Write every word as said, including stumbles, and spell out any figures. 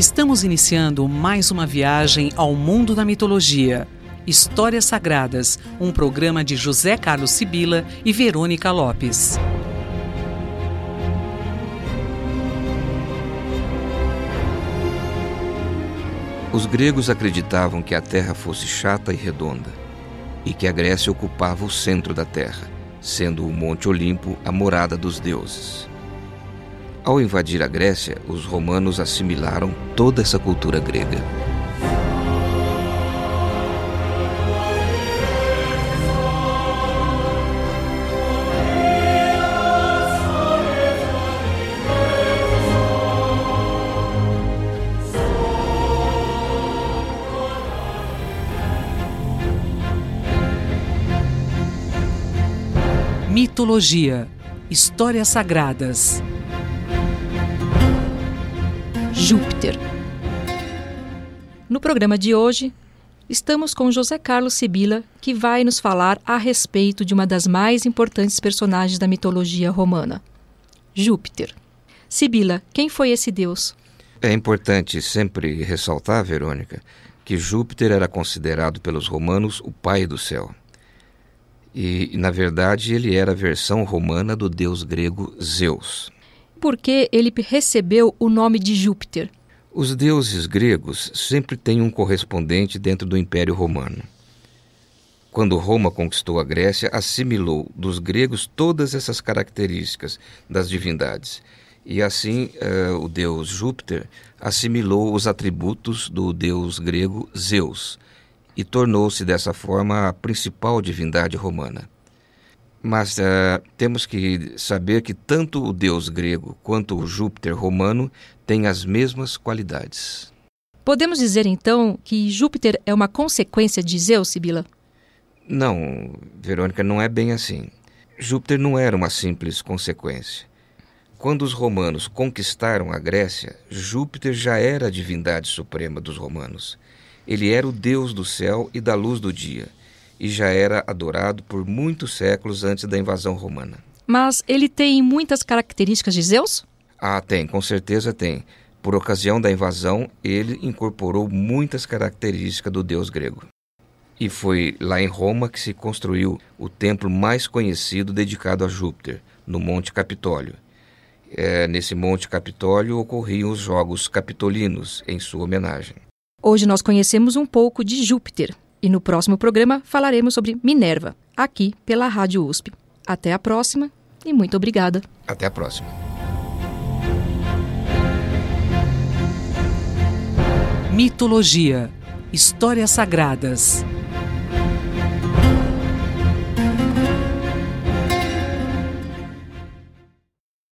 Estamos iniciando mais uma viagem ao mundo da mitologia. Histórias Sagradas, um programa de José Carlos Sibila e Verônica Lopes. Os gregos acreditavam que a Terra fosse chata e redonda, e que a Grécia ocupava o centro da Terra, sendo o Monte Olimpo a morada dos deuses. Ao invadir a Grécia, os romanos assimilaram toda essa cultura grega. Mitologia. Histórias Sagradas. Júpiter. No programa de hoje, estamos com José Carlos Sibila, que vai nos falar a respeito de uma das mais importantes personagens da mitologia romana, Júpiter. Sibila, quem foi esse deus? É importante sempre ressaltar, Verônica, que Júpiter era considerado pelos romanos o pai do céu. E, na verdade, ele era a versão romana do deus grego Zeus. Por que ele recebeu o nome de Júpiter? Os deuses gregos sempre têm um correspondente dentro do Império Romano. Quando Roma conquistou a Grécia, assimilou dos gregos todas essas características das divindades. E assim, uh, o deus Júpiter assimilou os atributos do deus grego Zeus e tornou-se dessa forma a principal divindade romana. Mas uh, temos que saber que tanto o deus grego quanto o Júpiter romano têm as mesmas qualidades. Podemos dizer, então, que Júpiter é uma consequência de Zeus, Sibila? Não, Verônica, não é bem assim. Júpiter não era uma simples consequência. Quando os romanos conquistaram a Grécia, Júpiter já era a divindade suprema dos romanos. Ele era o deus do céu e da luz do dia, e já era adorado por muitos séculos antes da invasão romana. Mas ele tem muitas características de Zeus? Ah, tem, com certeza tem. Por ocasião da invasão, ele incorporou muitas características do deus grego. E foi lá em Roma que se construiu o templo mais conhecido dedicado a Júpiter, no Monte Capitólio. É, nesse Monte Capitólio ocorriam os Jogos Capitolinos, em sua homenagem. Hoje nós conhecemos um pouco de Júpiter. E no próximo programa falaremos sobre Minerva, aqui pela Rádio U S P. Até a próxima e muito obrigada. Até a próxima. Mitologia. Histórias Sagradas.